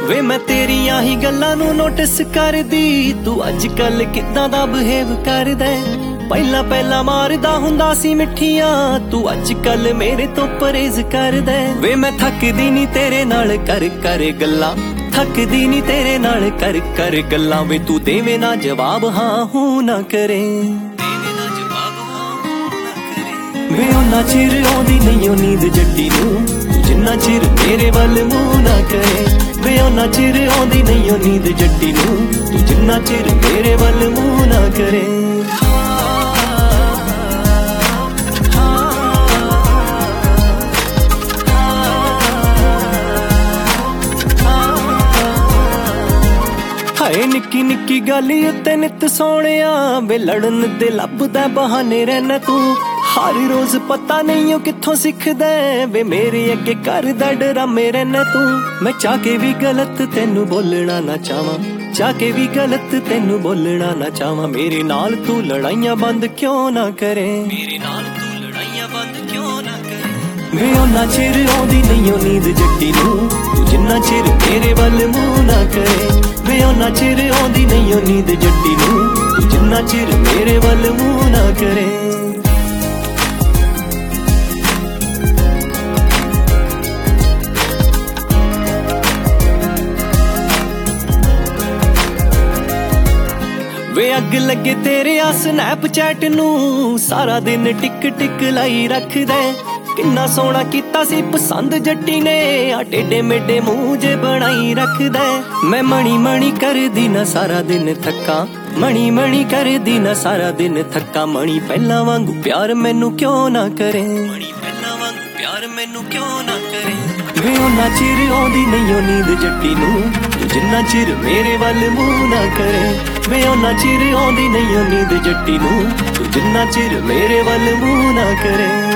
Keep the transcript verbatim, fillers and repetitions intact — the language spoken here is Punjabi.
ਵੇ ਮੈਂ ਤੇਰੀਆਂ ਹੀ ਗੱਲਾਂ ਨੂੰ ਨੋਟਿਸ ਕਰਦੀ, ਤੂੰ ਅੱਜ ਕੱਲ ਕਿੱਦਾਂ ਦਾ ਬਿਹੇਵ ਕਰਦਾ। ਪਹਿਲਾਂ ਪਹਿਲਾਂ ਮਾਰਦਾ ਹੁੰਦਾ ਸੀ ਮਿੱਠੀਆਂ, ਤੂੰ ਅੱਜ ਕੱਲ ਮੇਰੇ ਤੋਂ ਪਰਹੇਜ਼ ਕਰਦਾ। ਵੇ ਮੈਂ ਥੱਕਦੀ ਨੀ ਤੇਰੇ ਨਾਲ ਕਰ ਕਰ ਗੱਲਾਂ, ਥੱਕਦੀ ਨੀ ਤੇਰੇ ਨਾਲ ਕਰ ਕਰ ਗੱਲਾਂ। ਵੇ ਤੂੰ ਦੇਵੇਂ ਨਾ ਜਵਾਬ ਹਾਂ ਹੂੰ ਨਾ ਕਰੇ, ਵੇ ਉਹਨਾਂ ਚਿਰ ਆਉਂਦੀ ਨਹੀਂ ਉਹ ਨੀਂਦ ਜੱਟੀ ਨੂੰ, ਜਿੰਨਾ ਚਿਰ ਮੇਰੇ ਵੱਲ ਮੂੰਹ ਨਾ ਕਰੇ। ਵੇ ਉਹਨਾਂ ਚਿਰ ਆਉਂਦੀ ਨਹੀਂ ਉਹ ਨੀਂਦ ਜੱਟੀ ਨੂੰ, ਤੂੰ ਜਿੰਨਾ ਚਿਰ ਮੇਰੇ ਵੱਲ ਮੂੰਹ ਨਾ ਕਰੇ। ਹਾਏ ਨਿੱਕੀ ਨਿੱਕੀ ਗੱਲ ਉੱਤੇ ਨਿੱਤ ਸੋਹਣਿਆ, ਵੇ ਲੜਨ ਦੇ ਲੱਭਦਾ ਬਹਾਨੇ ਰਹਿਣਾ ਤੂੰ। ਹਰ ਰੋਜ਼ ਪਤਾ ਨਹੀਂ ਉਹ ਕਿੱਥੋਂ ਸਿੱਖਦਾ, ਵੇ ਮੇਰੇ ਅੱਗੇ ਕਰਦਾ ਡਰਾਮੇ ਰਹਿਣਾ ਤੂੰ। ਮੈਂ ਚਾਹ ਕੇ ਵੀ ਗਲਤ ਤੈਨੂੰ ਬੋਲਣਾ ਨਾ ਚਾਹਾਂ, ਚਾਹ ਕੇ ਵੀ ਗਲਤ ਤੈਨੂੰ ਬੋਲਣਾ ਨਾ ਚਾਹਾਂ। ਮੇਰੇ ਨਾਲ ਤੂੰ ਲੜਾਈਆਂ ਬੰਦ ਕਿਉਂ ਨਾ ਕਰੇ, ਮੇਰੇ ਨਾਲ ਤੂੰ ਲੜਾਈਆਂ ਬੰਦ ਕਿਉਂ ਨਾ ਕਰੇ। ਵੇ ਉਹਨਾਂ ਚਿਰ ਆਉਂਦੀ ਨਹੀਂ ਉਹ ਨੀਂਦ ਜੱਟੀ ਨੂੰ, ਤੂੰ ਜਿੰਨਾ ਚਿਰ ਮੇਰੇ ਵੱਲ ਮੂੰਹ ਨਾ ਕਰੇ। ਵੇ ਉਹਨਾਂ ਚਿਰ ਆਉਂਦੀ ਨਹੀਂ ਉਹ ਨੀਂਦ ਜੱਟੀ ਨੂੰ, ਤੂੰ ਜਿੰਨਾ ਚਿਰ ਮੇਰੇ ਵੱਲ ਮੂੰਹ ਨਾ ਕਰੇ। ਵੇ ਅੱਗ ਲੱਗੇ ਤੇਰੇ ਆ ਸਨੈਪਚੈਟ ਨੂੰ, ਸਾਰਾ ਦਿਨ ਟਿਕ ਟਿਕ ਲਾਈ ਰੱਖਦਾ। ਕਿੰਨਾ ਸੋਹਣਾ ਕੀਤਾ ਸੀ ਪਸੰਦ ਜੱਟੀ ਨੇ, ਆ ਟੇਡੇ ਮੇਡੇ ਮੂੰਹ ਜੇ ਬਣਾਈ ਰੱਖਦਾ। ਮੈਂ ਮਣੀ ਮਣੀ ਕਰਦੀ ਨਾ ਸਾਰਾ ਦਿਨ ਥੱਕਾਂ, ਮਣੀ ਮਣੀ ਕਰਦੀ ਨਾ ਸਾਰਾ ਦਿਨ ਥੱਕਾਂ। ਮਣੀ ਪਹਿਲਾਂ ਵਾਂਗੂ ਪਿਆਰ ਮੈਨੂੰ ਕਿਉਂ ਨਾ ਕਰੇ, ਮਣੀ ਪਹਿਲਾਂ ਵਾਂਗੂ ਪਿਆਰ ਮੈਨੂੰ ਕਿਉਂ ਨਾ ਕਰੇ। ਵੇ ਉਹਨਾਂ ਚਿਰ ਆਉਂਦੀ ਨਹੀਂ ਉਹ ਨੀਂਦ ਜੱਟੀ ਨੂੰ, ਤੂੰ ਜਿੰਨਾ ਚਿਰ ਮੇਰੇ ਵੱਲ ਮੂੰਹ ਨਾ ਕਰੇ। ਵੇ ਉਹਨਾਂ ਚਿਰ ਆਉਂਦੀ ਨਹੀਂ ਉਹ ਨੀਂਦ ਜੱਟੀ ਨੂੰ, ਤੂੰ ਜਿੰਨਾ ਚਿਰ ਮੇਰੇ ਵੱਲ ਮੂੰਹ ਨਾ ਕਰੇ।